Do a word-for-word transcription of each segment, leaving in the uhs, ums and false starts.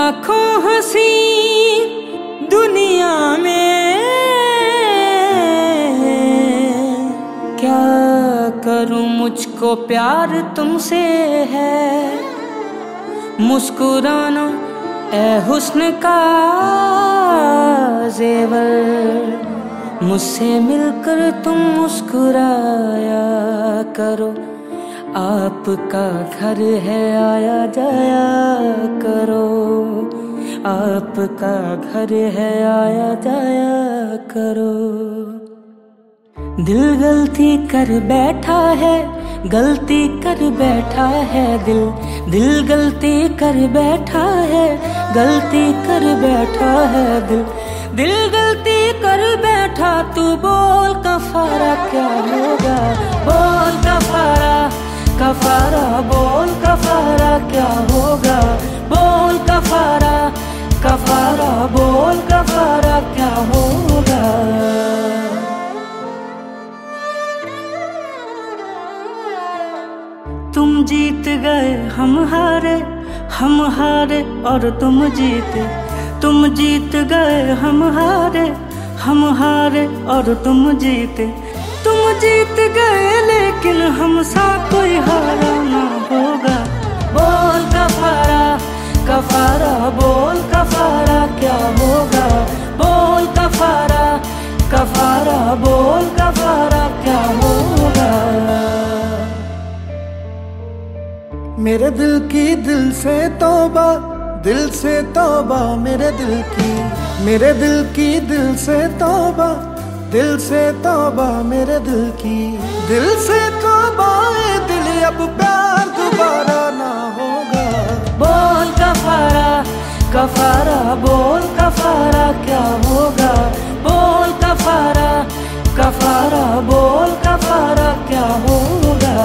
लाखों हंसी दुनिया में क्या करूं, मुझको प्यार तुमसे है। मुस्कुराना ए हुस्न का जेवर, मुझसे मिलकर तुम मुस्कुराया करो। आपका घर है आया जाया करो, आपका घर है आया जाया करो। दिल गलती कर बैठा है, गलती कर बैठा है दिल। दिल गलती कर बैठा है, गलती कर बैठा है दिल। दिल गलती कर बैठा, तू बोल कफारा क्या होगा। बोल कफारा कफारा, बोल कफारा क्या होगा। बोल कफारा कफारा, बोल कफारा क्या होगा। तुम जीत गए हम हारे, हम हारे और तुम जीते। तुम जीत गए हम हारे, हम हारे और तुम जीते। तुम जीत गए लेकिन हमसा कोई हारा ना होगा। बोल कफारा कफारा, बोल कफारा क्या होगा। बोल कफारा कफारा, बोल कफारा क्या होगा। मेरे दिल की दिल से तौबा, दिल से तौबा मेरे दिल की। मेरे दिल की दिल से तौबा, दिल से तौबा मेरे दिल की। दिल से तौबा ए दिल, अब प्यार दोबारा ना होगा। बोल कफारा कफारा, बोल कफारा क्या होगा। बोल कफारा कफारा, बोल कफारा क्या होगा।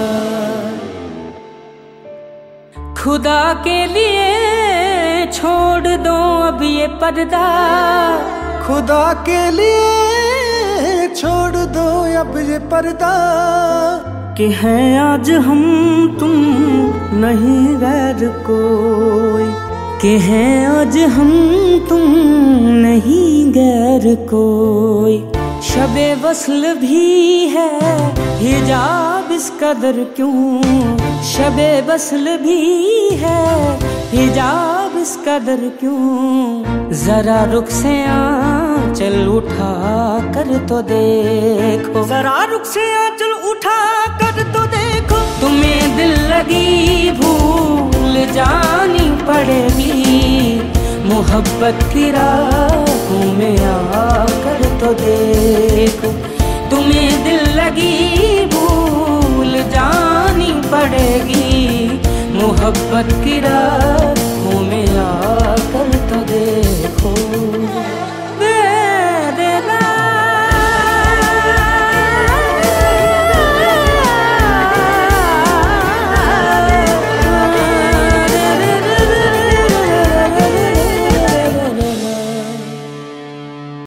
खुदा के लिए छोड़ दो अब ये पर्दा, खुदा के लिए छोड़ दो अब ये पर्दा। कि हैं आज हम तुम नहीं गैर कोई। कि हैं आज हम तुम नहीं गैर कोई। शबे वस्ल भी है हिजाब इस कदर क्यों। शबे वस्ल भी है हिजाब इस कदर क्यों। जरा रुख से आंचल उठा कर तो देखो। जरा रुख से आंचल उठा कर तो देखो। तुम्हें दिल लगी भूल जानी पड़ेगी। मोहब्बत की राहों में आकर तो देखो। तुम्हें दिल लगी भूल जानी पड़ेगी। मोहब्बत की राह